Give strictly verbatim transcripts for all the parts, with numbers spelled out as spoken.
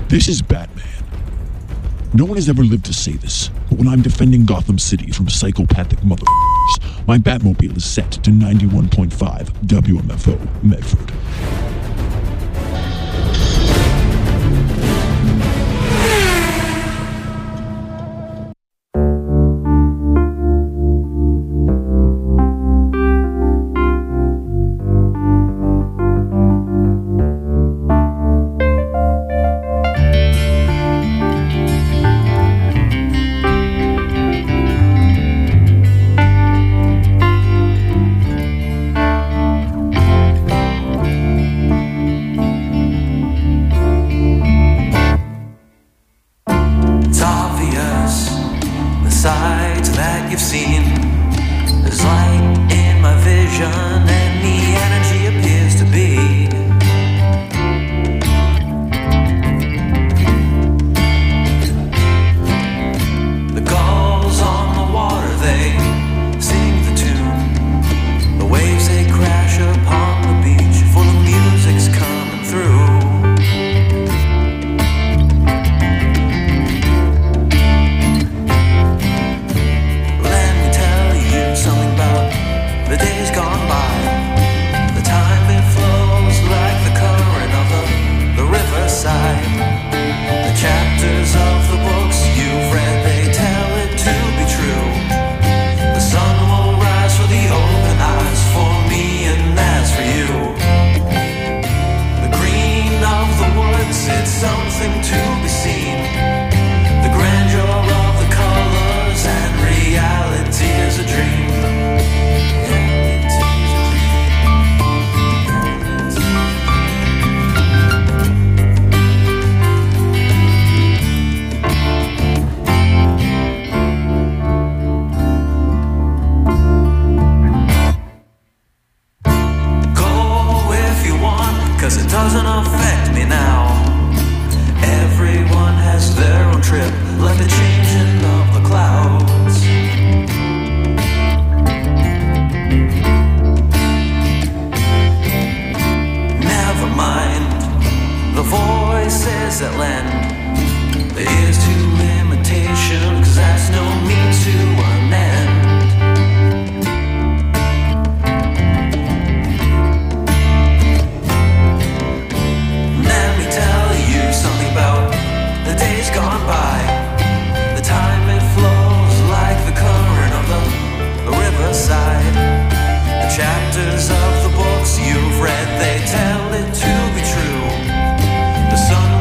This is Batman. No one has ever lived to say this, but when I'm defending Gotham City from psychopathic motherfuckers, my Batmobile is set to ninety-one point five W M F O Medford.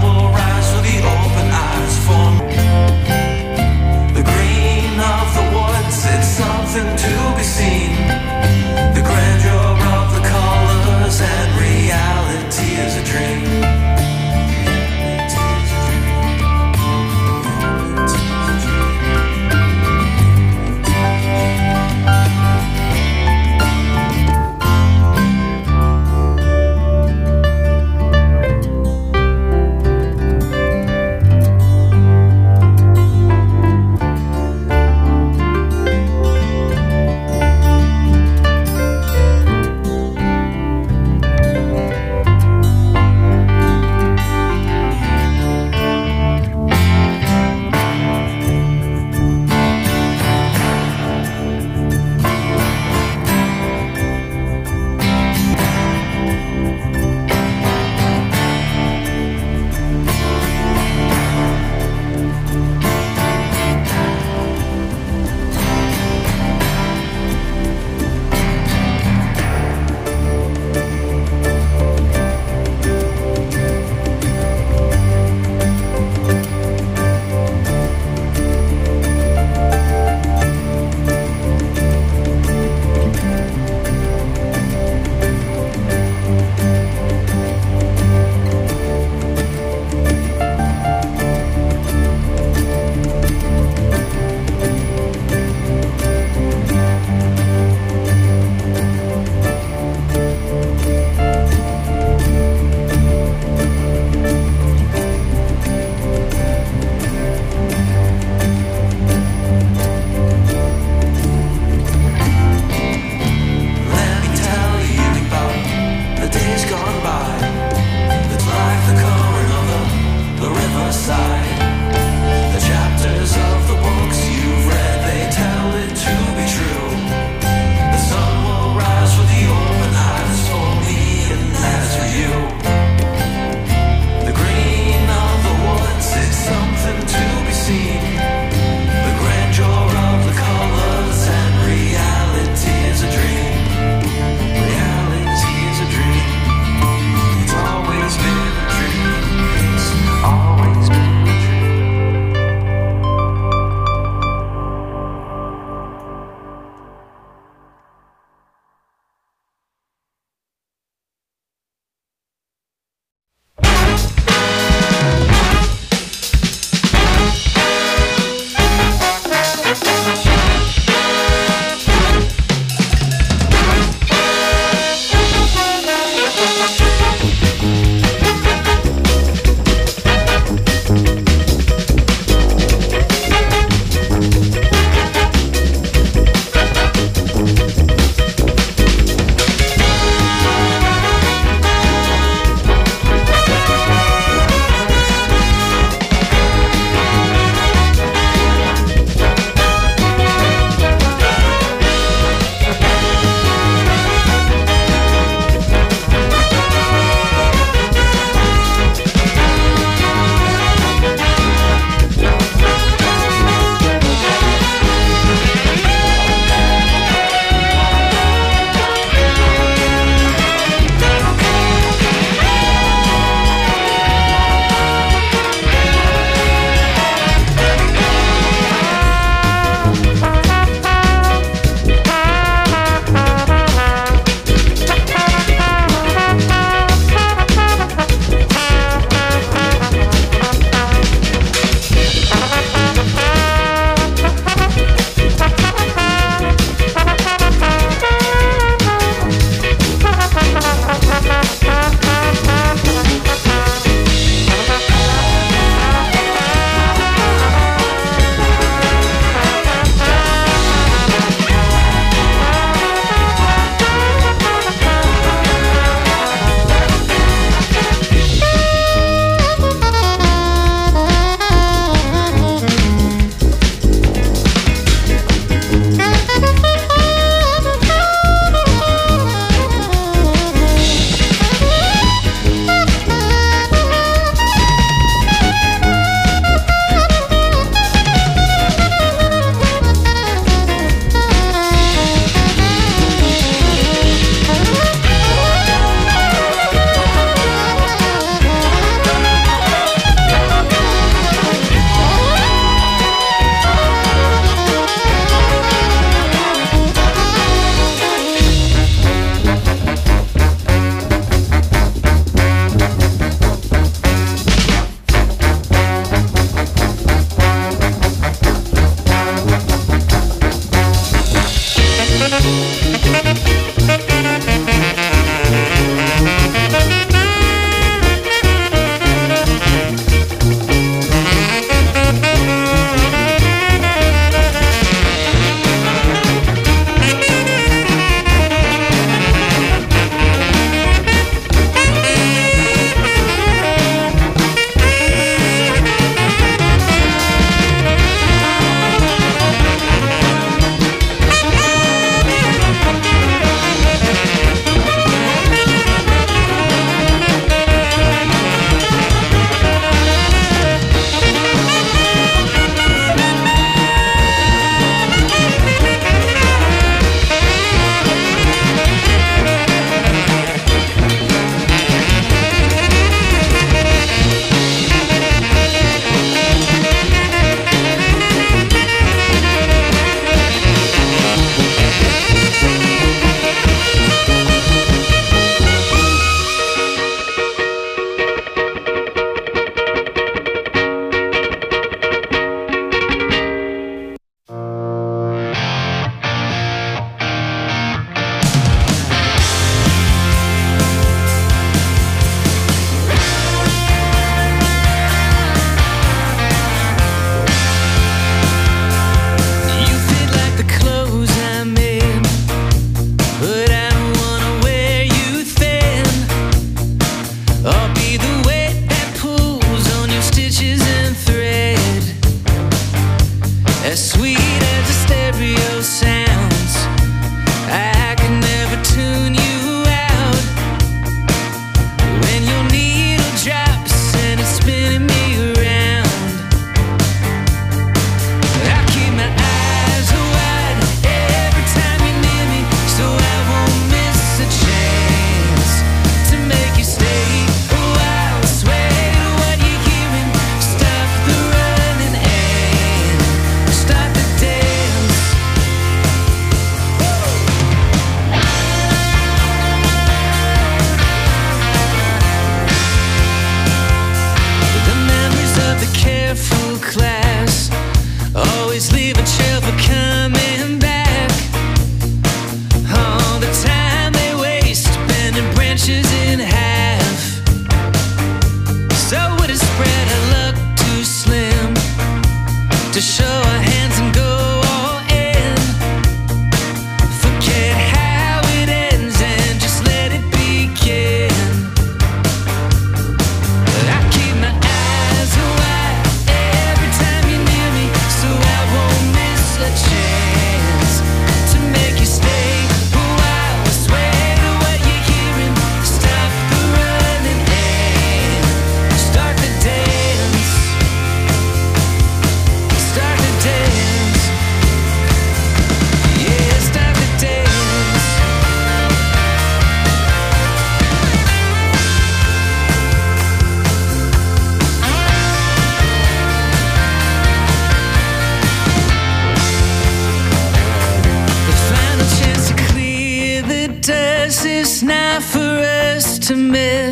The green of the wood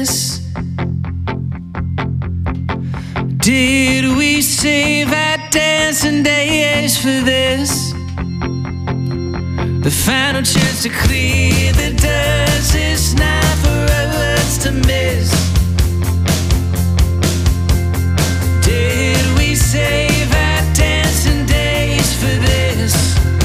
this? Did we save our dancing days for this? The final chance to clear the dust is not for us to miss. Did we save our dancing days for this?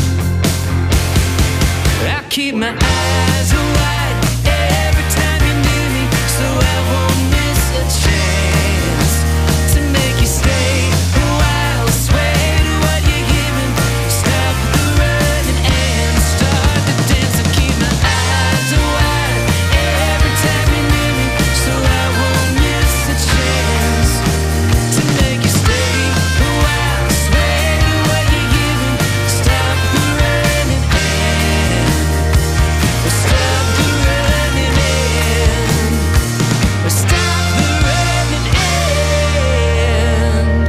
I keep my eyes wide every time you're near me, so I won't miss a chance to make you stay a while. Sway to what you're giving, stop the running and start the dance. I keep my eyes wide every time you're near me, so I won't miss a chance to make you stay a while. Sway to what you're giving, stop the running and stop the running end. Stop the running end.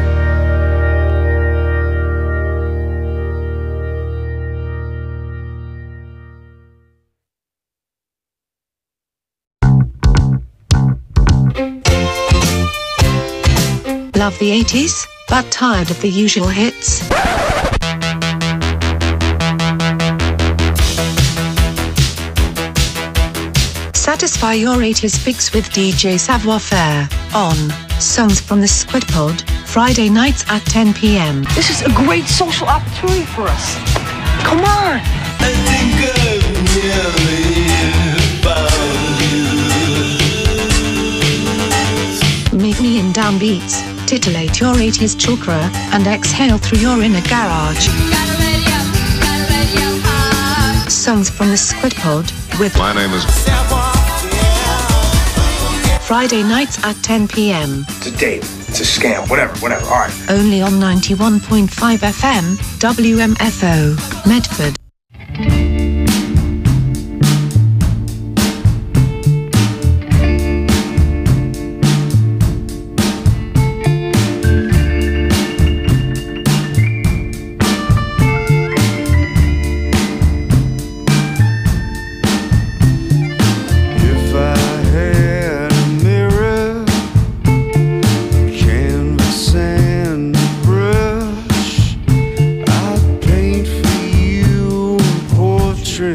Love the eighties, but tired of the usual hits? Satisfy your eighties fix with D J Savoir Faire on Songs from the Squid Pod, Friday nights at ten p m. This is a great social opportunity for us. Come on. I think I've nearly found you. Meet me in downbeats, titillate your eighties chakra, and exhale through your inner garage. Songs from the Squid Pod with My name is Friday nights at ten p m. It's a date. It's a scam. Whatever, whatever. All right. Only on ninety-one point five F M, W M F O, Medford. If I had a mirror, canvas and a brush, I'd paint for you a portrait,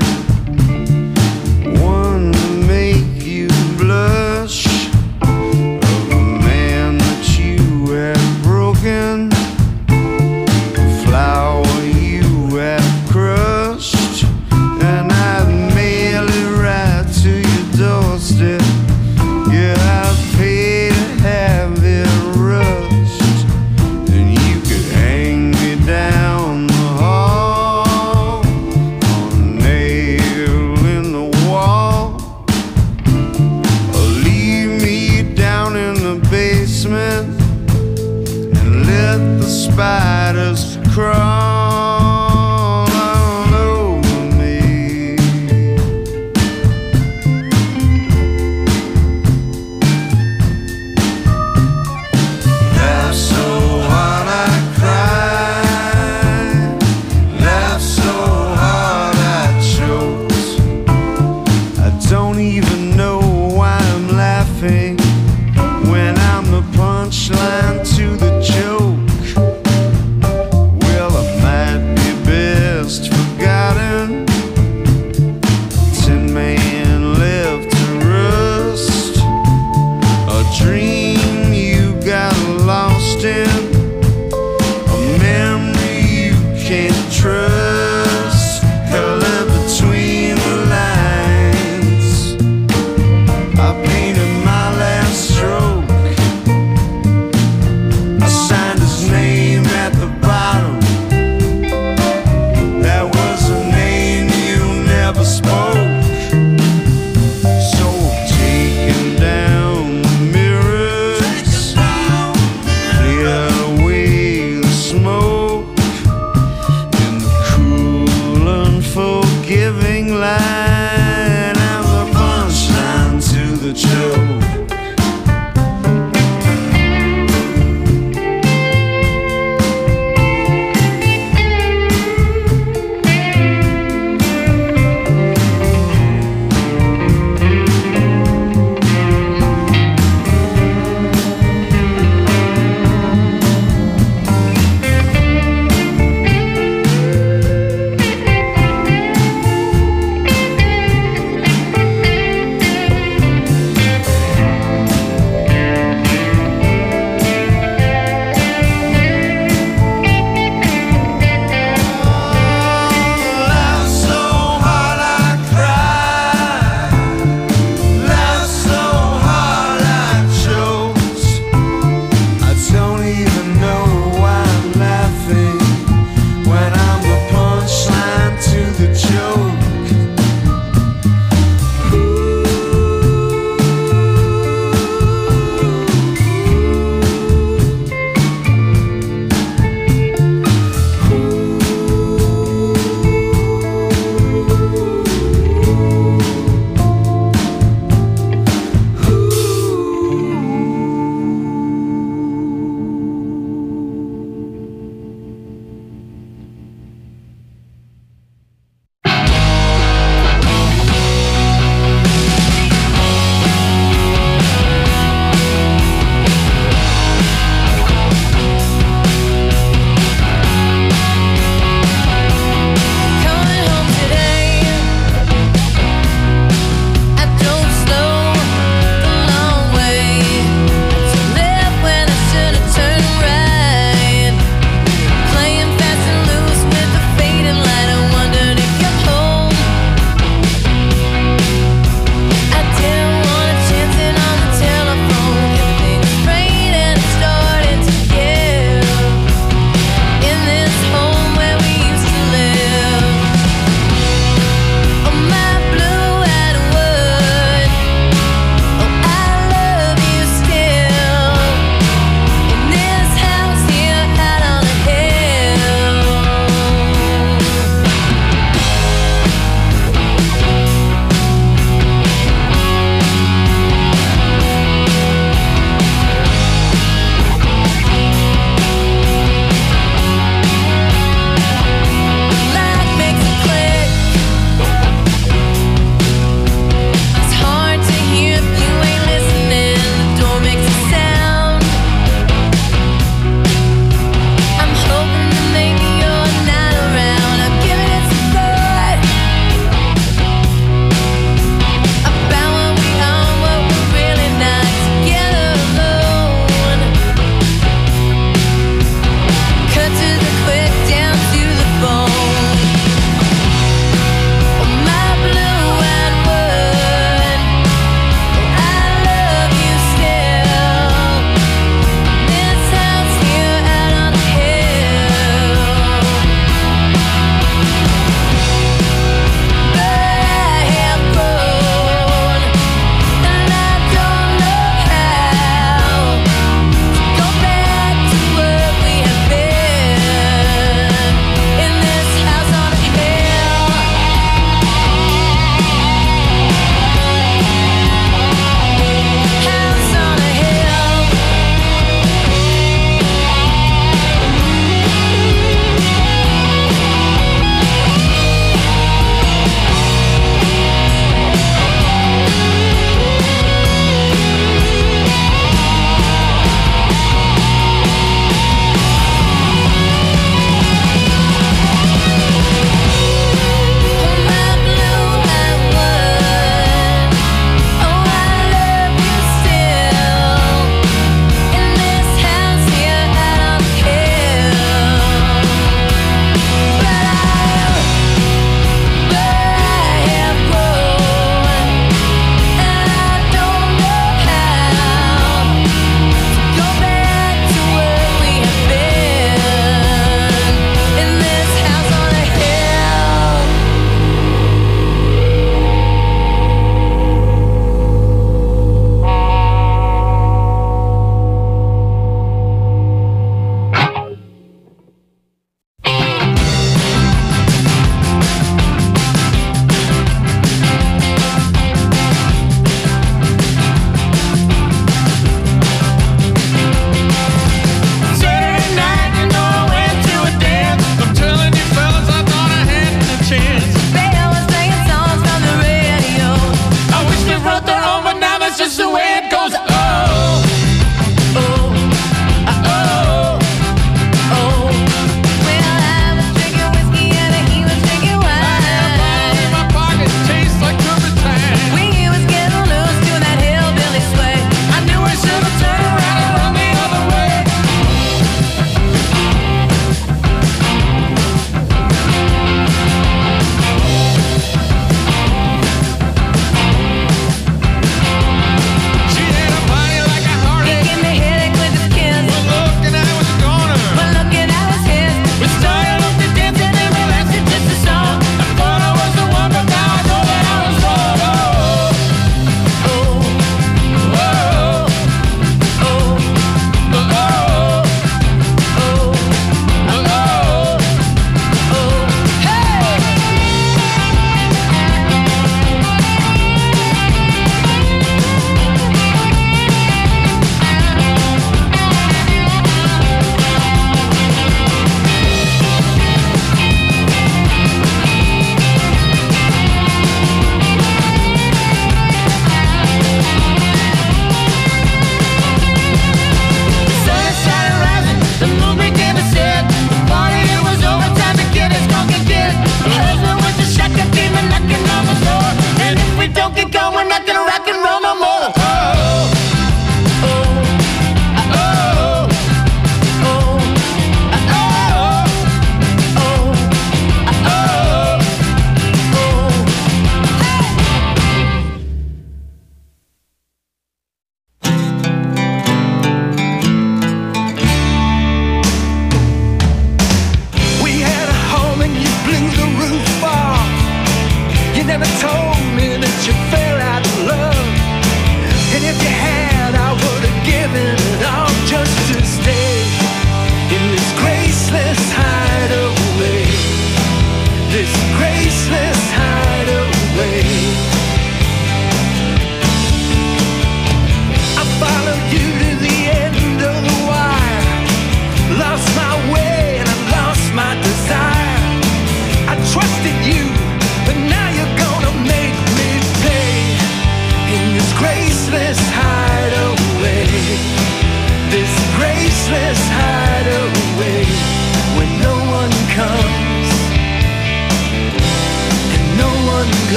one to make you blush, of a man that you had broken, a flower you had crushed, and I'd mail it right to your doorstep. Yeah, I'd pay to have it rushed, and you could hang me down the hall on a nail in the wall, or leave me down in the basement and let the spiders crawl all over me. Laugh so hard I cry, laugh so hard I choke. I don't even know why I'm laughing when I'm the punchline to the joke. Well, I'm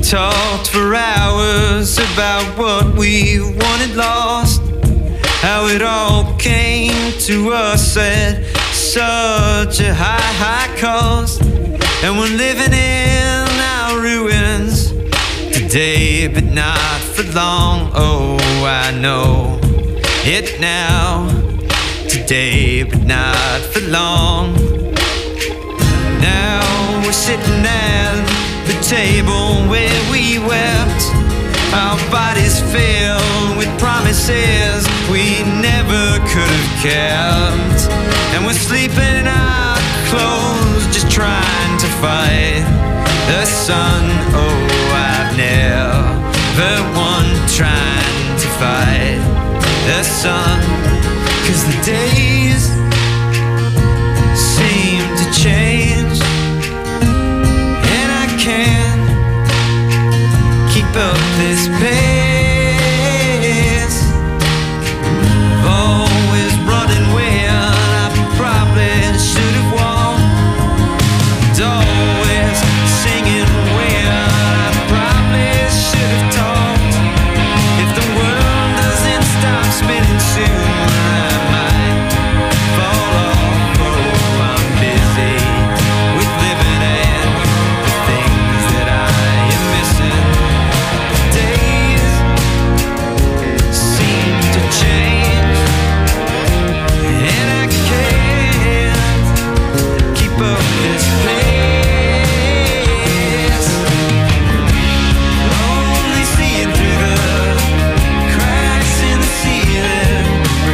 talked for hours about what we wanted lost, how it all came to us at such a high, high cost. And we're living in our ruins today, but not for long. Oh, I know it now. Today, but not for long. Now we're sitting at the table where we wept, our bodies filled with promises we never could have kept. And we're sleeping in our clothes, just trying to fight the sun. Oh, I've never won trying to fight the sun, 'cause the days seem to change, and I can't keep up this pace. Always running when I probably should have walked, always singing when I probably should have talked. If the world doesn't stop spinning soon, I might fall off. Oh, I'm busy with living and the things that I am missing. Days seem to change, and I can't keep up this pace. Only seeing through the cracks in the ceiling,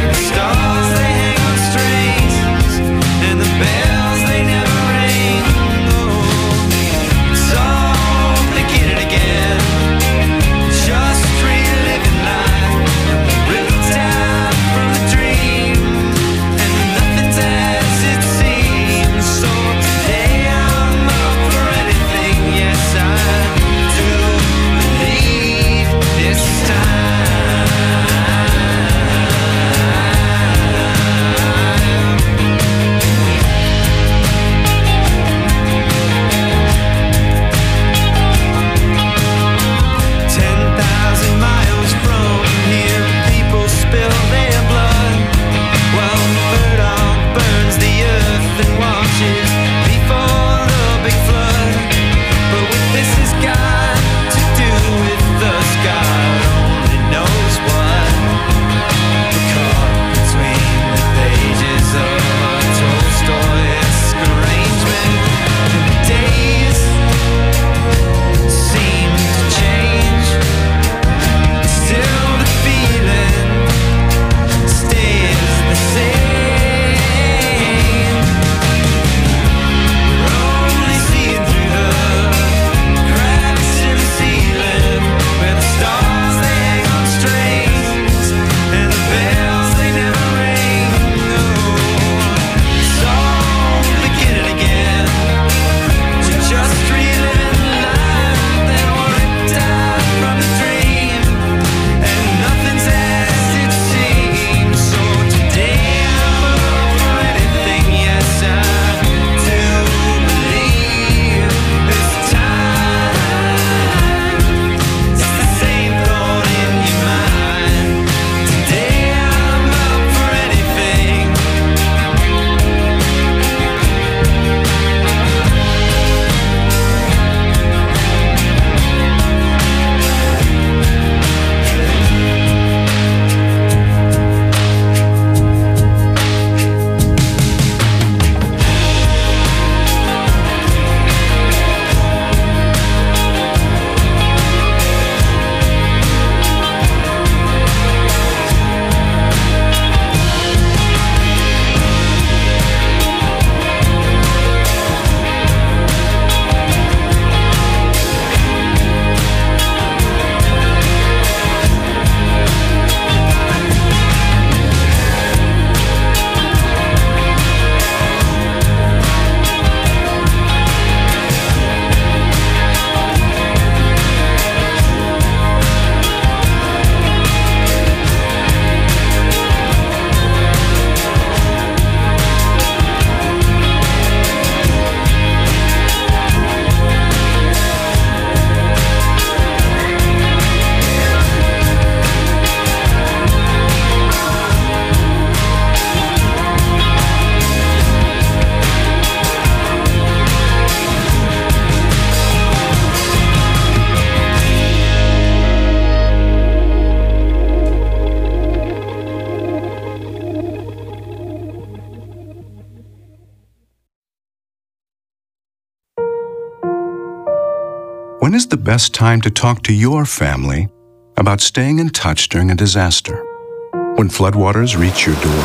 When is the best time to talk to your family about staying in touch during a disaster? When floodwaters reach your door?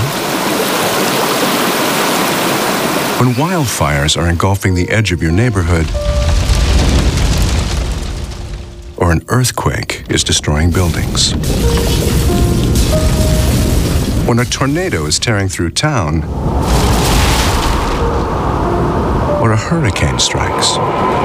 When wildfires are engulfing the edge of your neighborhood? Or an earthquake is destroying buildings? When a tornado is tearing through town? Or a hurricane strikes?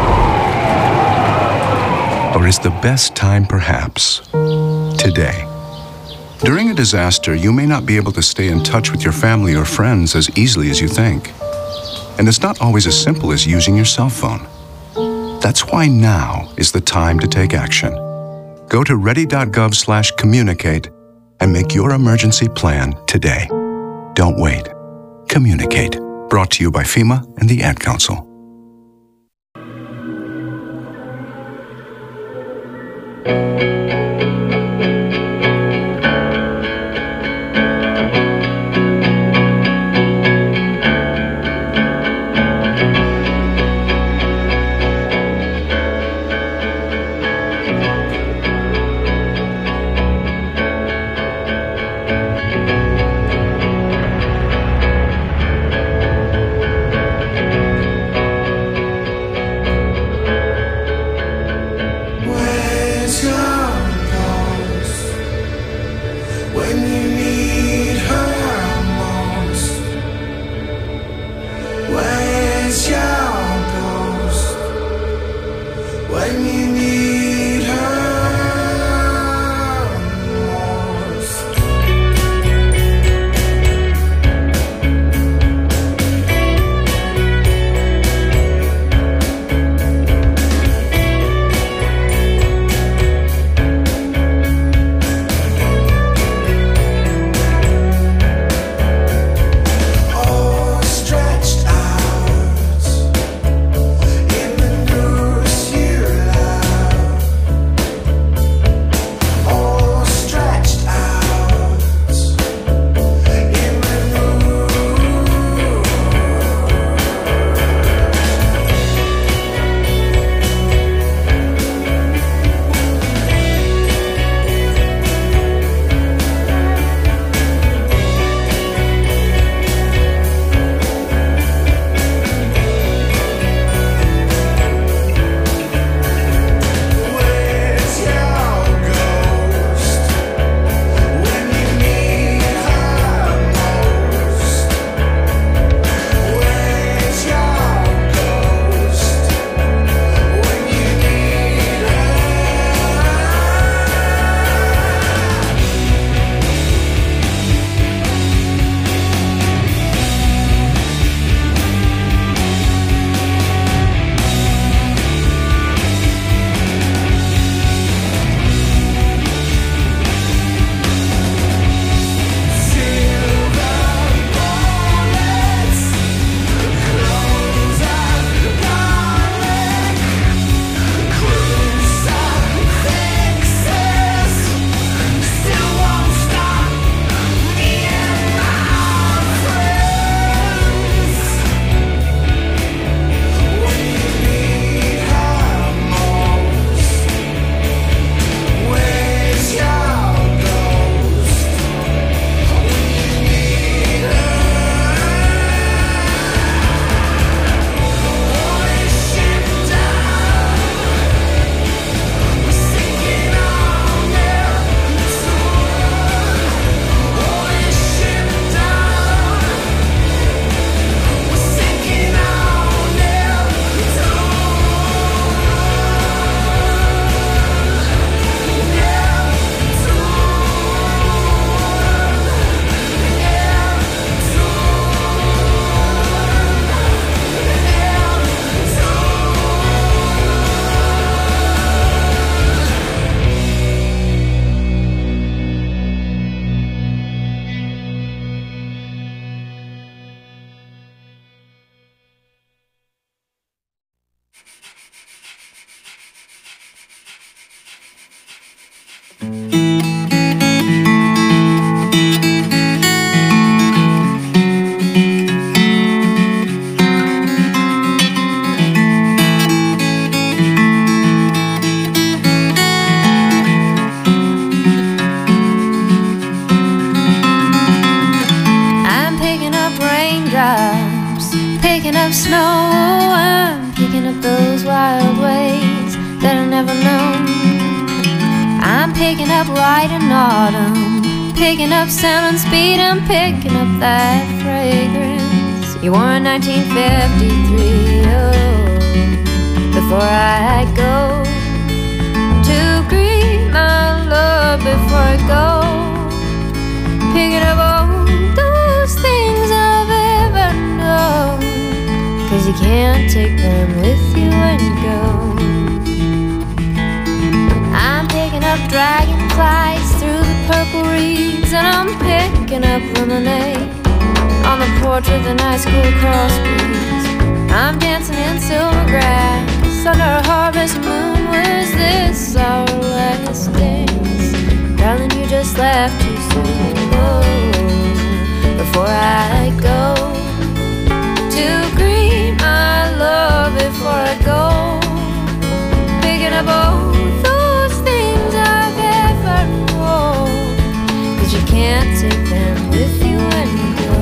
Or is the best time perhaps today? During a disaster, you may not be able to stay in touch with your family or friends as easily as you think. And it's not always as simple as using your cell phone. That's why now is the time to take action. Go to ready.gov slash communicate and make your emergency plan today. Don't wait. Communicate. Brought to you by FEMA and the Ad Council. up snow, I'm picking up those wild ways that I never known. I'm picking up light and autumn, picking up sound and speed, I'm picking up that fragrance you wore in nineteen fifty-three. Oh, before I go to greet my love, before I go picking up all those things I've ever known, 'cause you can't take them with you when you go. I'm picking up dragonflies through the purple reeds, and I'm picking up lemonade on the porch with a nice cool cross breeze. I'm dancing in silver grass under a harvest moon. Was this our last dance? Darling, you just left too soon. Oh, before I go to greet my love, before I go picking up all those things I've ever known, 'cause you can't take them with you when you go.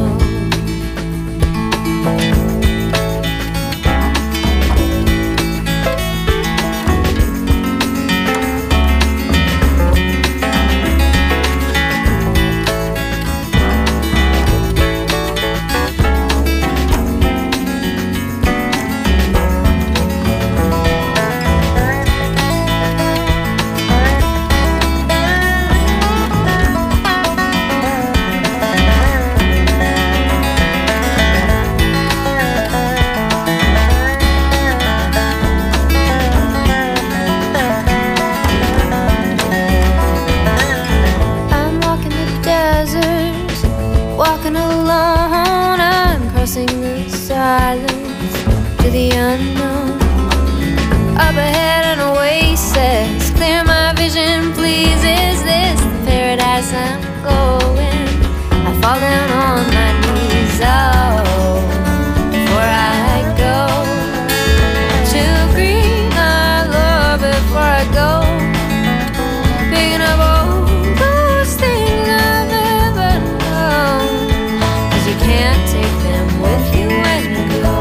Walking alone, I'm crossing the silence to the unknown. Up ahead an oasis, clear my vision please. Is this the paradise I'm going? I fall down on my knees. Oh, before I go to greet my love, before I go picking up all those things I've ever known, 'cause you can't take them with you when you go.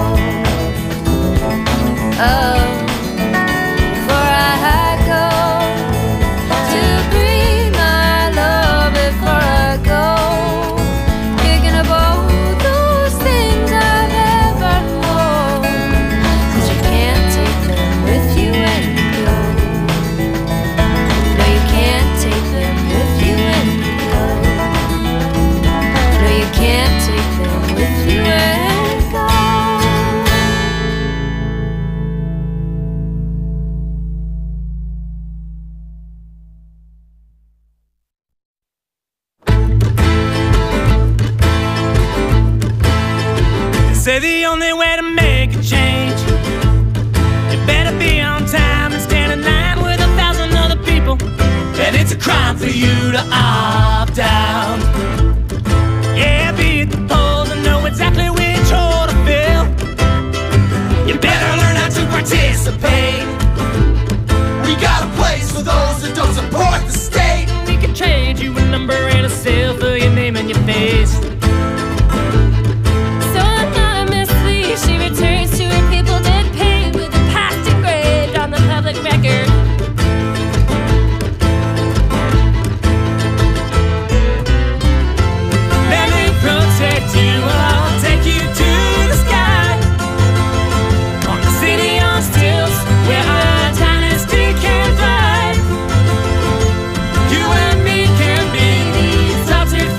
Oh, before I go to greet my love, before I go picking up all those things I've ever known, 'cause you can't take them with you when you go. No, you can't take them with you when you go. No, you can't take them with you when you go. Say the only way to make a change, you better be on time and stand in line with a thousand other people. And it's a crime for you to opt out. Yeah, be at the polls and know exactly which hole to fill. You better learn how to participate. We got a place for those that don't support the state. We can trade you a number and a seal for your name and your face. So anonymously she returns to her people dead paid, with the past engraved on the public record. Let me protect you, I'll take you to the sky. On the city on stilts, where our dynasty can thrive. You and me can be these altered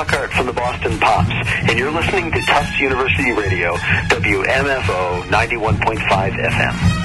Lockhart from the Boston Pops, and you're listening to Tufts University Radio, W M F O ninety-one point five F M.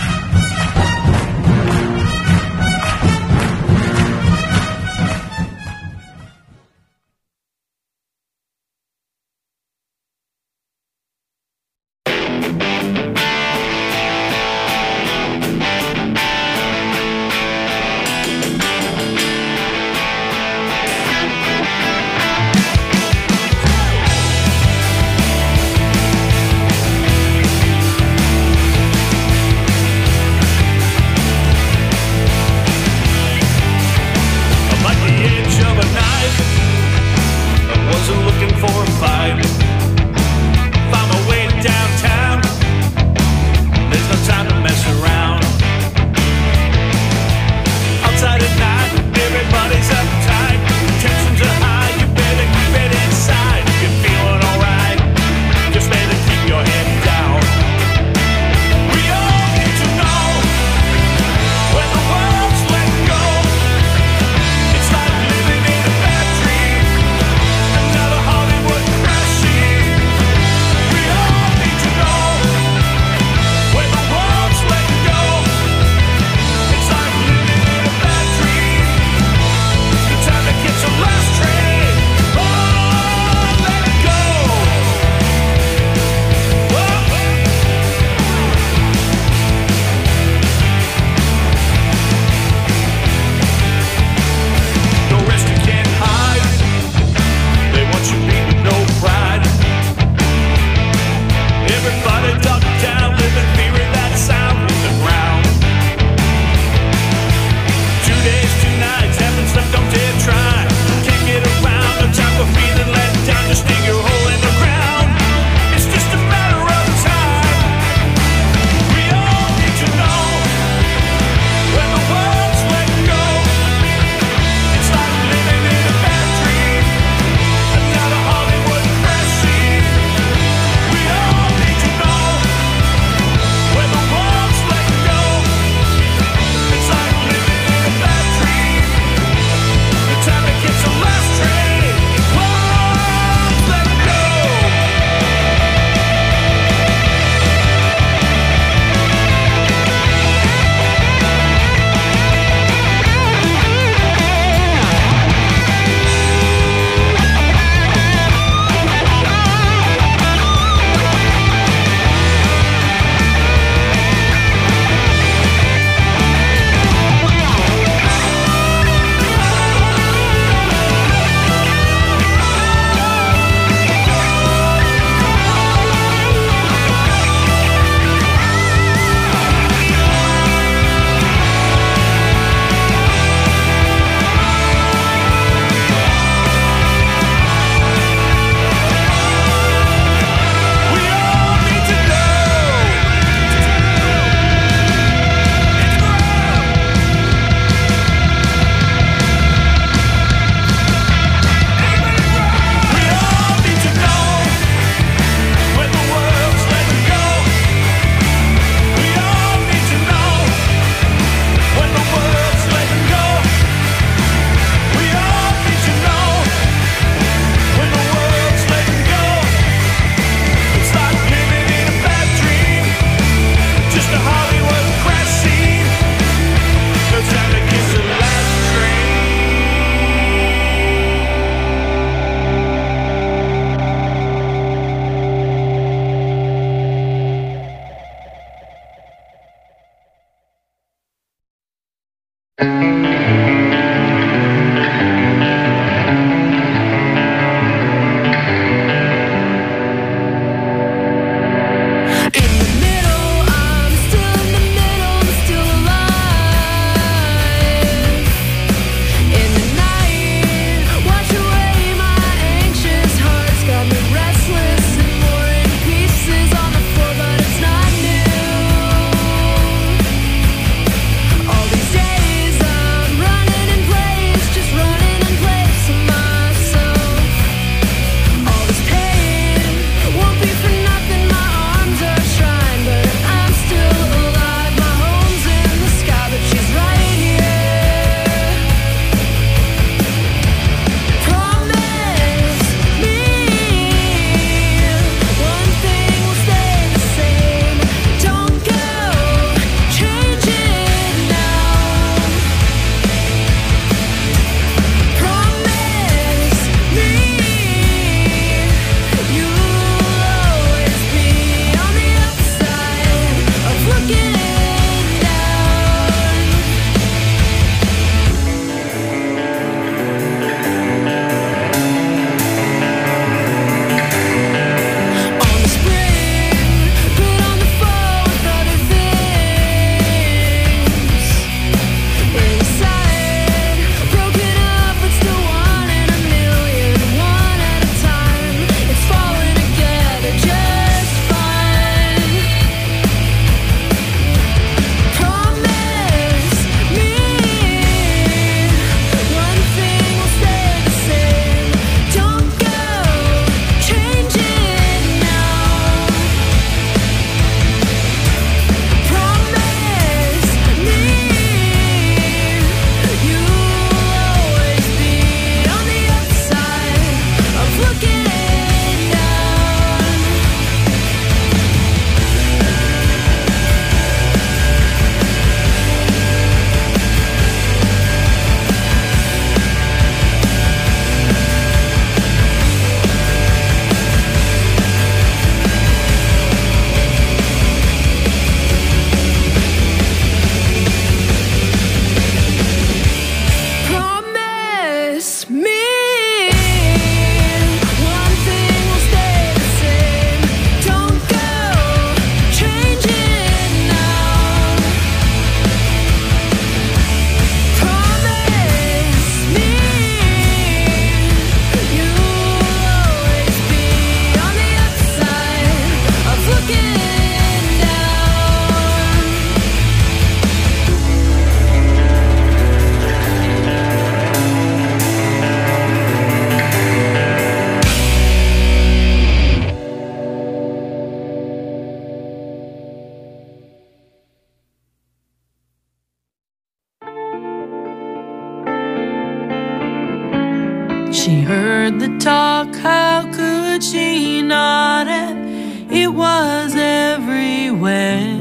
She heard the talk, how could she not have? It was everywhere,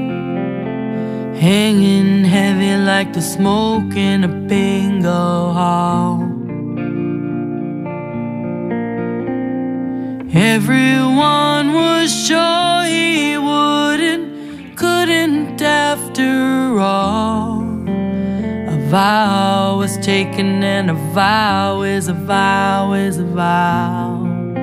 hanging heavy like the smoke in a bingo hall. Everyone was sure he wouldn't, couldn't after all. A vow was taken, and a vow is a vow is a vow.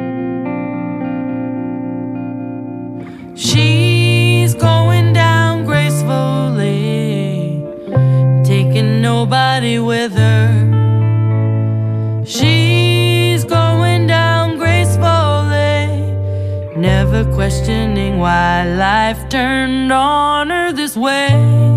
She's going down gracefully, taking nobody with her. She's going down gracefully, never questioning why life turned on her this way.